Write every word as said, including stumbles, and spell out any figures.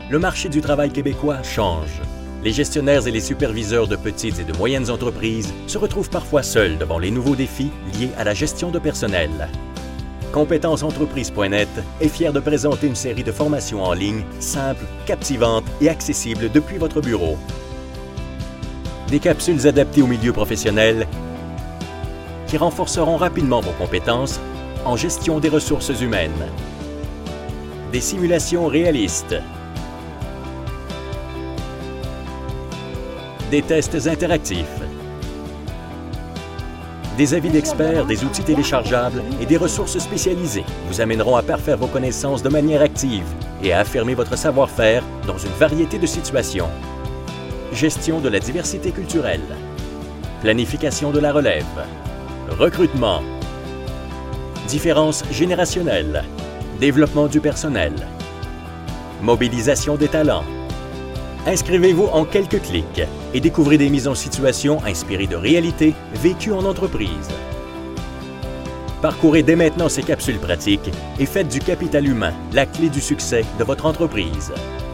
Le marché du travail québécois change. Les gestionnaires et les superviseurs de petites et de moyennes entreprises se retrouvent parfois seuls devant les nouveaux défis liés à la gestion de personnel. compétences entreprises point net est fier de présenter une série de formations en ligne simples, captivantes et accessibles depuis votre bureau. Des capsules adaptées au milieu professionnel qui renforceront rapidement vos compétences en gestion des ressources humaines. Des simulations réalistes. Des tests interactifs. Des avis d'experts, des outils téléchargeables et des ressources spécialisées vous amèneront à parfaire vos connaissances de manière active et à affirmer votre savoir-faire dans une variété de situations. Gestion de la diversité culturelle. Planification de la relève. Recrutement. Différences générationnelles. Développement du personnel. Mobilisation des talents. Inscrivez-vous en quelques clics et découvrez des mises en situation inspirées de réalités vécues en entreprise. Parcourez dès maintenant ces capsules pratiques et faites du capital humain la clé du succès de votre entreprise.